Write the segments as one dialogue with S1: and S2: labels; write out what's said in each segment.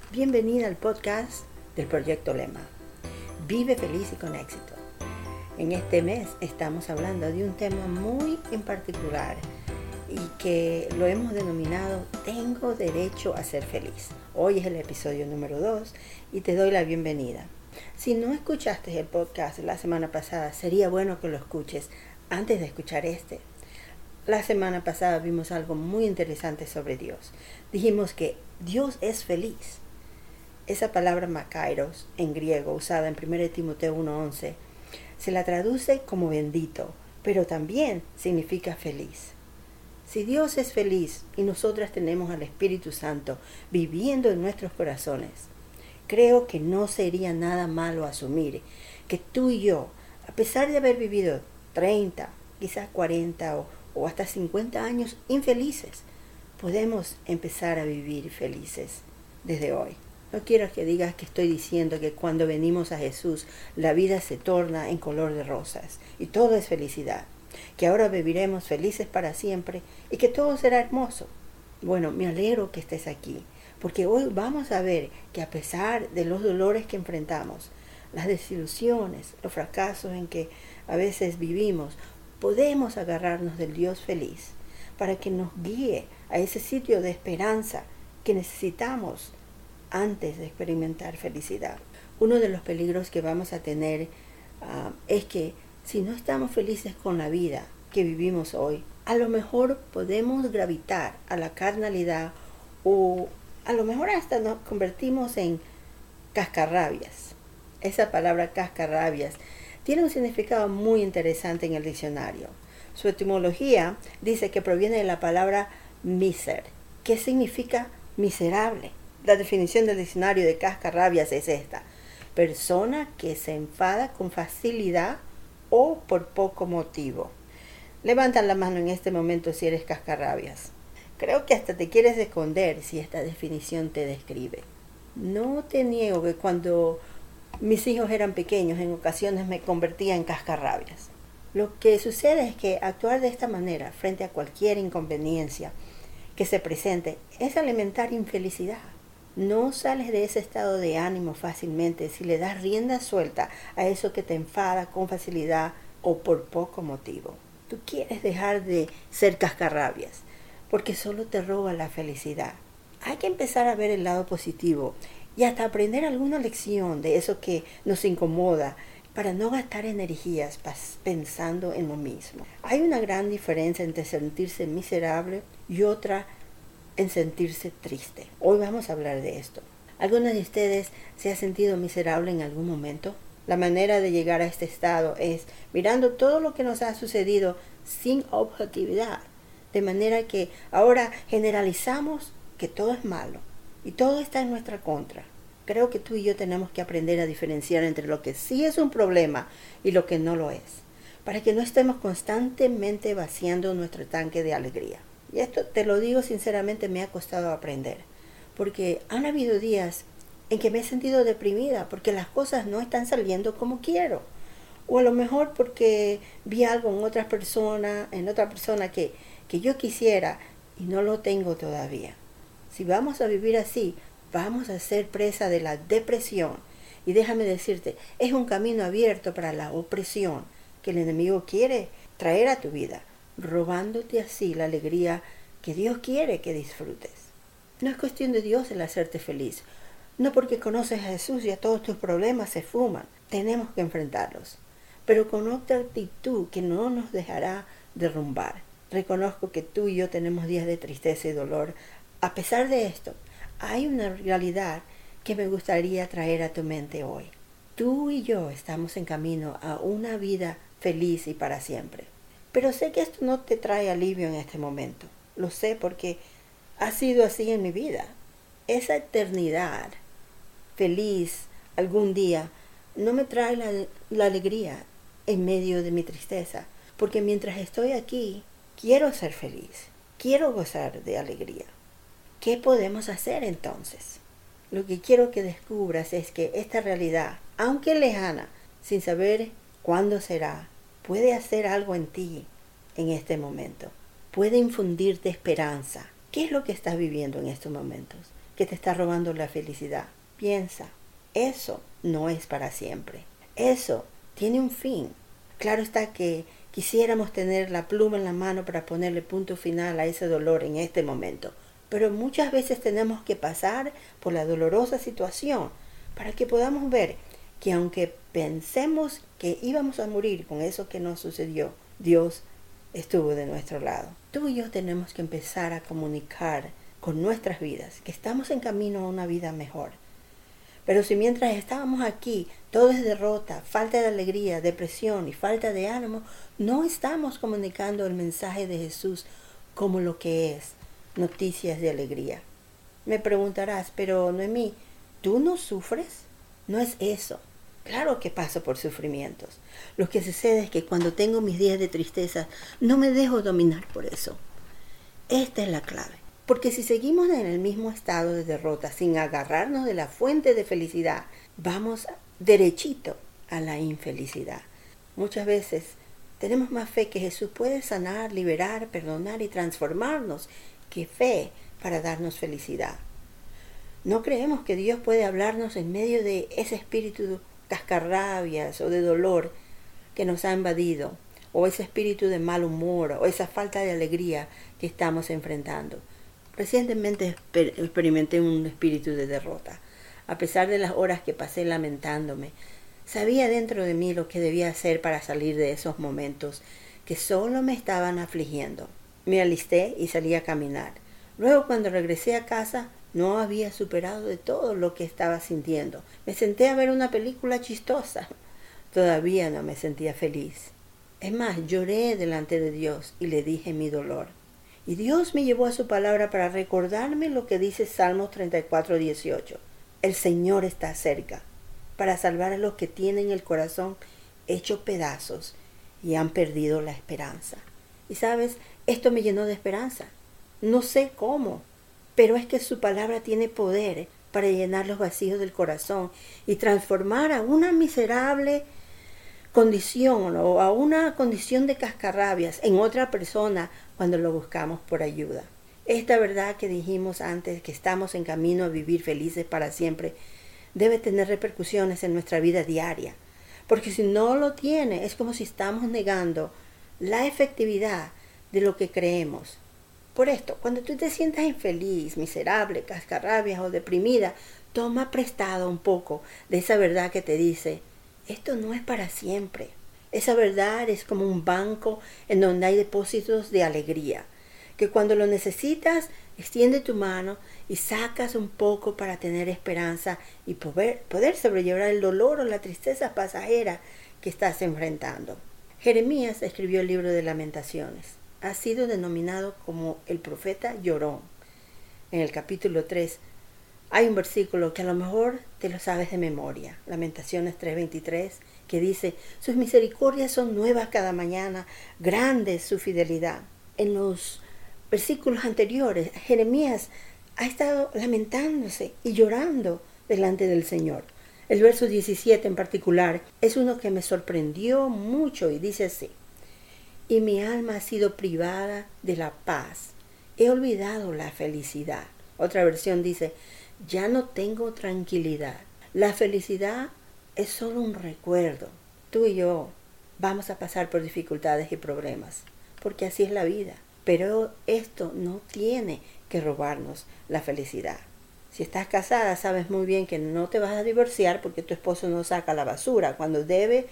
S1: Bienvenida al podcast del Proyecto Lema. Vive feliz y con éxito. En este mes estamos hablando de un tema muy en particular y que lo hemos denominado Tengo derecho a ser feliz. Hoy es el episodio número 2 y te doy la bienvenida. Si no escuchaste el podcast la semana pasada, sería bueno que lo escuches antes de escuchar este. La semana pasada vimos algo muy interesante sobre Dios. Dijimos que Dios es feliz. Esa palabra makairos en griego usada en 1 Timoteo 1:11 se la traduce como bendito, pero también significa feliz. Si Dios es feliz y nosotras tenemos al Espíritu Santo viviendo en nuestros corazones, creo que no sería nada malo asumir que tú y yo, a pesar de haber vivido 30, quizás 40 o hasta 50 años infelices, podemos empezar a vivir felices desde hoy. No quiero que digas que estoy diciendo que cuando venimos a Jesús la vida se torna en color de rosas y todo es felicidad, que ahora viviremos felices para siempre y que todo será hermoso. Bueno, me alegro que estés aquí, porque hoy vamos a ver que a pesar de los dolores que enfrentamos, las desilusiones, los fracasos en que a veces vivimos, podemos agarrarnos del Dios feliz para que nos guíe a ese sitio de esperanza que necesitamos antes de experimentar felicidad. Uno de los peligros que vamos a tener es que si no estamos felices con la vida que vivimos hoy, a lo mejor podemos gravitar a la carnalidad o a lo mejor hasta nos convertimos en cascarrabias. Esa palabra cascarrabias tiene un significado muy interesante en el diccionario. Su etimología dice que proviene de la palabra miser, que significa miserable. La definición del diccionario de cascarrabias es esta: persona que se enfada con facilidad o por poco motivo. Levanta la mano en este momento si eres cascarrabias. Creo que hasta te quieres esconder si esta definición te describe. No te niego que cuando mis hijos eran pequeños en ocasiones me convertía en cascarrabias. Lo que sucede es que actuar de esta manera frente a cualquier inconveniencia que se presente es alimentar infelicidad. No sales de ese estado de ánimo fácilmente si le das rienda suelta a eso que te enfada con facilidad o por poco motivo. Tú quieres dejar de ser cascarrabias porque solo te roba la felicidad. Hay que empezar a ver el lado positivo y hasta aprender alguna lección de eso que nos incomoda para no gastar energías pensando en lo mismo. Hay una gran diferencia entre sentirse miserable y otra en sentirse triste. Hoy vamos a hablar de esto. ¿Alguno de ustedes se ha sentido miserable en algún momento? La manera de llegar a este estado es mirando todo lo que nos ha sucedido sin objetividad, de manera que ahora generalizamos que todo es malo y todo está en nuestra contra. Creo que tú y yo tenemos que aprender a diferenciar entre lo que sí es un problema y lo que no lo es, para que no estemos constantemente vaciando nuestro tanque de alegría. Y esto te lo digo sinceramente, me ha costado aprender, porque han habido días en que me he sentido deprimida porque las cosas no están saliendo como quiero, o a lo mejor porque vi algo en otra persona que yo quisiera y no lo tengo todavía. Si vamos a vivir así, vamos a ser presa de la depresión, y déjame decirte, es un camino abierto para la opresión que el enemigo quiere traer a tu vida, robándote así la alegría que Dios quiere que disfrutes. No es cuestión de Dios el hacerte feliz. No porque conoces a Jesús y a todos tus problemas se fuman. Tenemos que enfrentarlos, pero con otra actitud que no nos dejará derrumbar. Reconozco que tú y yo tenemos días de tristeza y dolor. A pesar de esto, hay una realidad que me gustaría traer a tu mente hoy. Tú y yo estamos en camino a una vida feliz y para siempre. Pero sé que esto no te trae alivio en este momento. Lo sé porque ha sido así en mi vida. Esa eternidad feliz algún día no me trae la alegría en medio de mi tristeza. Porque mientras estoy aquí, quiero ser feliz. Quiero gozar de alegría. ¿Qué podemos hacer entonces? Lo que quiero que descubras es que esta realidad, aunque lejana, sin saber cuándo será, puede hacer algo en ti en este momento. Puede infundirte esperanza. ¿Qué es lo que estás viviendo en estos momentos? que te está robando la felicidad. Piensa, eso no es para siempre. Eso tiene un fin. Claro está que quisiéramos tener la pluma en la mano para ponerle punto final a ese dolor en este momento. Pero muchas veces tenemos que pasar por la dolorosa situación para que podamos ver que aunque pensemos que íbamos a morir con eso que nos sucedió, Dios estuvo de nuestro lado. Tú y yo tenemos que empezar a comunicar con nuestras vidas que estamos en camino a una vida mejor. Pero si mientras estábamos aquí todo es derrota, falta de alegría, depresión y falta de ánimo, no estamos comunicando el mensaje de Jesús como lo que es, noticias de alegría. Me preguntarás, pero Noemí, ¿tú no sufres? No es eso. Claro que paso por sufrimientos. Lo que sucede es que cuando tengo mis días de tristeza, no me dejo dominar por eso. Esta es la clave. Porque si seguimos en el mismo estado de derrota, sin agarrarnos de la fuente de felicidad, vamos derechito a la infelicidad. Muchas veces tenemos más fe que Jesús puede sanar, liberar, perdonar y transformarnos que fe para darnos felicidad. No creemos que Dios puede hablarnos en medio de ese espíritu cascarrabias o de dolor que nos ha invadido, o ese espíritu de mal humor o esa falta de alegría que estamos enfrentando. Recientemente experimenté un espíritu de derrota. A pesar de las horas que pasé lamentándome, sabía dentro de mí lo que debía hacer para salir de esos momentos que solo me estaban afligiendo. Me alisté y salí a caminar. Luego, cuando regresé a casa, no había superado de todo lo que estaba sintiendo. Me senté a ver una película chistosa. Todavía no me sentía feliz. Es más, lloré delante de Dios y le dije mi dolor. Y Dios me llevó a su palabra para recordarme lo que dice Salmos 34:18. El Señor está cerca para salvar a los que tienen el corazón hecho pedazos y han perdido la esperanza. Y sabes, esto me llenó de esperanza. No sé cómo, pero es que su palabra tiene poder para llenar los vacíos del corazón y transformar a una miserable condición o a una condición de cascarrabias en otra persona cuando lo buscamos por ayuda. Esta verdad que dijimos antes, que estamos en camino a vivir felices para siempre, debe tener repercusiones en nuestra vida diaria, porque si no lo tiene, es como si estamos negando la efectividad de lo que creemos. Por esto, cuando tú te sientas infeliz, miserable, cascarrabias o deprimida, toma prestado un poco de esa verdad que te dice, esto no es para siempre. Esa verdad es como un banco en donde hay depósitos de alegría, que cuando lo necesitas, extiende tu mano y sacas un poco para tener esperanza y poder sobrellevar el dolor o la tristeza pasajera que estás enfrentando. Jeremías escribió el libro de Lamentaciones. Ha sido denominado como el profeta llorón. En el capítulo 3 hay un versículo que a lo mejor te lo sabes de memoria, Lamentaciones 3:23, que dice, sus misericordias son nuevas cada mañana, grande es su fidelidad. En los versículos anteriores, Jeremías ha estado lamentándose y llorando delante del Señor. El verso 17 en particular es uno que me sorprendió mucho y dice así, y mi alma ha sido privada de la paz, he olvidado la felicidad. Otra versión dice, ya no tengo tranquilidad. La felicidad es solo un recuerdo. Tú y yo vamos a pasar por dificultades y problemas, porque así es la vida. Pero esto no tiene que robarnos la felicidad. Si estás casada, sabes muy bien que no te vas a divorciar porque tu esposo no saca la basura cuando debe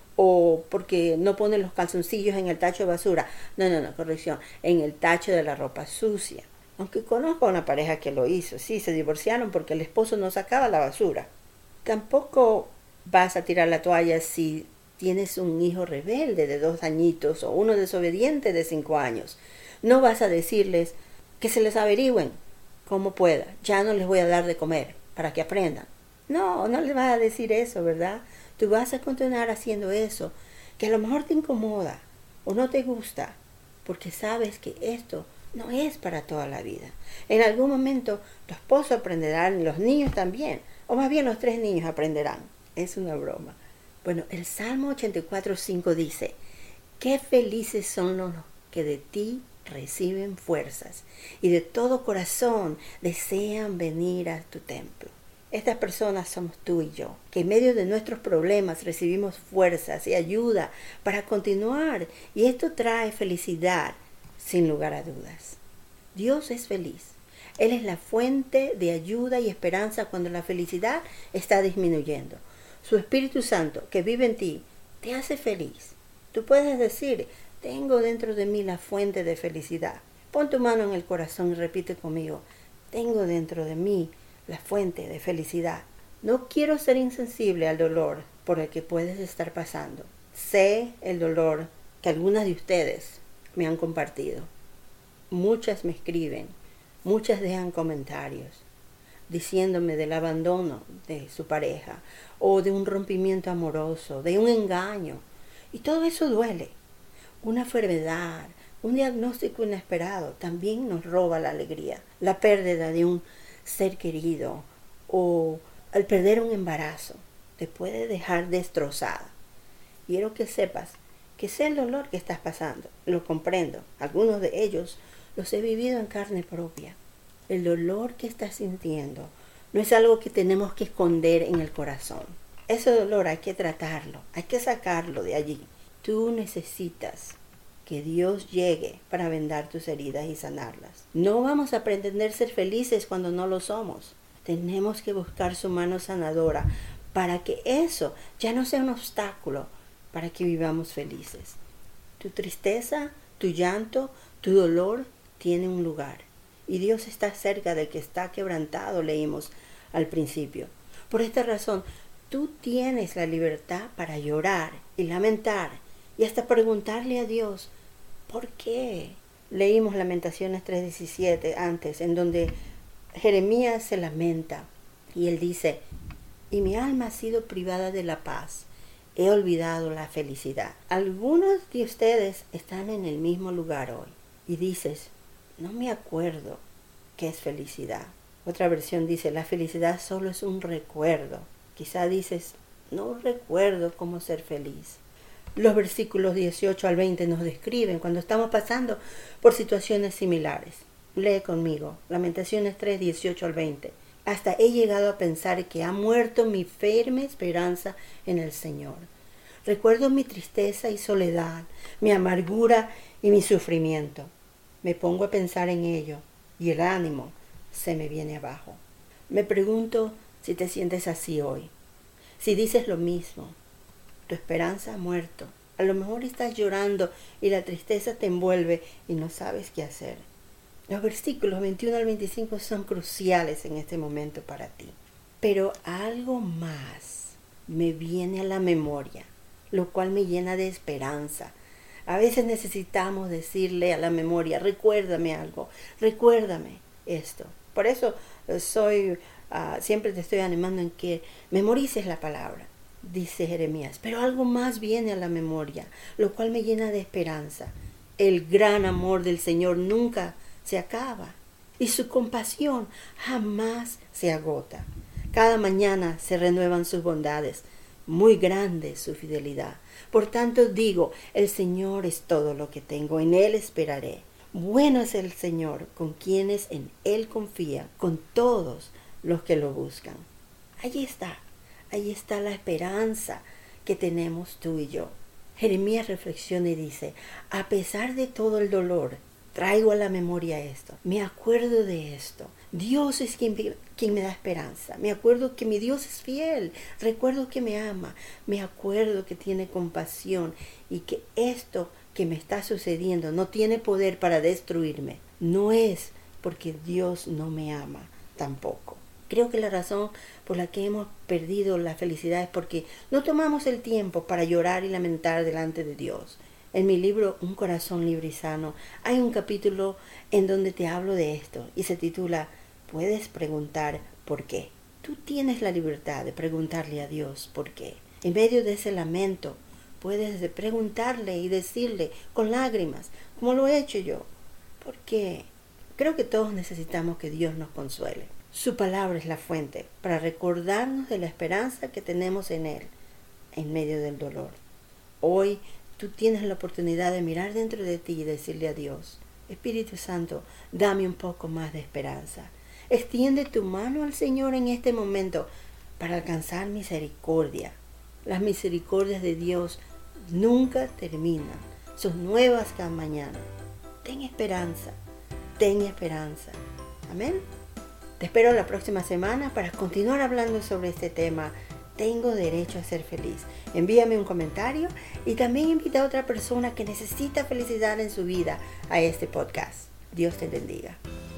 S1: o porque no pone los calzoncillos en el tacho de basura. No, corrección, en el tacho de la ropa sucia. Aunque conozco a una pareja que lo hizo, sí, se divorciaron porque el esposo no sacaba la basura. Tampoco vas a tirar la toalla si tienes un hijo rebelde de 2 añitos o uno desobediente de 5 años. No vas a decirles que se les averigüen como pueda. Ya no les voy a dar de comer para que aprendan. No les vas a decir eso, ¿verdad? Tú vas a continuar haciendo eso, que a lo mejor te incomoda o no te gusta, porque sabes que esto no es para toda la vida. En algún momento tu esposo aprenderá, los niños también, o más bien los 3 niños aprenderán. Es una broma. Bueno, el Salmo 84:5 dice, qué felices son los que de ti reciben fuerzas y de todo corazón desean venir a tu templo. Estas personas somos tú y yo, que en medio de nuestros problemas recibimos fuerzas y ayuda para continuar, y esto trae felicidad sin lugar a dudas. Dios es feliz. Él es la fuente de ayuda y esperanza cuando la felicidad está disminuyendo. Su Espíritu Santo que vive en ti te hace feliz. Tú puedes decir: tengo dentro de mí la fuente de felicidad. Pon tu mano en el corazón y repite conmigo: tengo dentro de mí la fuente de felicidad. No quiero ser insensible al dolor por el que puedes estar pasando. Sé el dolor que algunas de ustedes me han compartido. Muchas me escriben, muchas dejan comentarios diciéndome del abandono de su pareja o de un rompimiento amoroso, de un engaño. Y todo eso duele. Una enfermedad, un diagnóstico inesperado también nos roba la alegría. La pérdida de un ser querido o al perder un embarazo te puede dejar destrozada. Quiero que sepas que sé el dolor que estás pasando, lo comprendo. Algunos de ellos los he vivido en carne propia. El dolor que estás sintiendo no es algo que tenemos que esconder en el corazón. Ese dolor hay que tratarlo, hay que sacarlo de allí. Tú necesitas que Dios llegue para vendar tus heridas y sanarlas. No vamos a pretender ser felices cuando no lo somos. Tenemos que buscar su mano sanadora para que eso ya no sea un obstáculo para que vivamos felices. Tu tristeza, tu llanto, tu dolor tiene un lugar. Y Dios está cerca del que está quebrantado, leímos al principio. Por esta razón, tú tienes la libertad para llorar y lamentar y hasta preguntarle a Dios: ¿por qué? Leímos Lamentaciones 3:17 antes, en donde Jeremías se lamenta y él dice: y mi alma ha sido privada de la paz, he olvidado la felicidad. Algunos de ustedes están en el mismo lugar hoy y dices: no me acuerdo qué es felicidad. Otra versión dice: la felicidad solo es un recuerdo. Quizá dices: no recuerdo cómo ser feliz. Los versículos 18 al 20 nos describen cuando estamos pasando por situaciones similares. Lee conmigo, Lamentaciones 3, 18 al 20. Hasta he llegado a pensar que ha muerto mi firme esperanza en el Señor. Recuerdo mi tristeza y soledad, mi amargura y mi sufrimiento. Me pongo a pensar en ello y el ánimo se me viene abajo. Me pregunto si te sientes así hoy. Si dices lo mismo, tu esperanza ha muerto. A lo mejor estás llorando y la tristeza te envuelve y no sabes qué hacer. Los versículos 21 al 25 son cruciales en este momento para ti. Pero algo más me viene a la memoria, lo cual me llena de esperanza. A veces necesitamos decirle a la memoria: recuérdame algo, recuérdame esto. Por eso siempre te estoy animando en que memorices la palabra, dice Jeremías. Pero algo más viene a la memoria, lo cual me llena de esperanza. El gran amor del Señor nunca se acaba y su compasión jamás se agota. Cada mañana se renuevan sus bondades, muy grande su fidelidad. Por tanto digo: el Señor es todo lo que tengo, en Él esperaré. Bueno es el Señor con quienes en Él confían, con todos los que lo buscan. Ahí está la esperanza que tenemos tú y yo. Jeremías reflexiona y dice: a pesar de todo el dolor, traigo a la memoria esto, me acuerdo de esto. Dios es quien me da esperanza. Me acuerdo que mi Dios es fiel. Recuerdo que me ama. Me acuerdo que tiene compasión y que esto que me está sucediendo no tiene poder para destruirme. No es porque Dios no me ama tampoco. Creo que la razón por la que hemos perdido la felicidad es porque no tomamos el tiempo para llorar y lamentar delante de Dios. En mi libro Un corazón libre y sano hay un capítulo en donde te hablo de esto y se titula Puedes preguntar por qué. Tú tienes la libertad de preguntarle a Dios por qué. En medio de ese lamento puedes preguntarle y decirle con lágrimas, como lo he hecho yo, ¿por qué? Creo que todos necesitamos que Dios nos consuele. Su palabra es la fuente para recordarnos de la esperanza que tenemos en Él en medio del dolor. Hoy tú tienes la oportunidad de mirar dentro de ti y decirle a Dios: Espíritu Santo, dame un poco más de esperanza. Extiende tu mano al Señor en este momento para alcanzar misericordia. Las misericordias de Dios nunca terminan. Son nuevas cada mañana. Ten esperanza. Ten esperanza. Amén. Te espero la próxima semana para continuar hablando sobre este tema. Tengo derecho a ser feliz. Envíame un comentario y también invita a otra persona que necesita felicidad en su vida a este podcast. Dios te bendiga.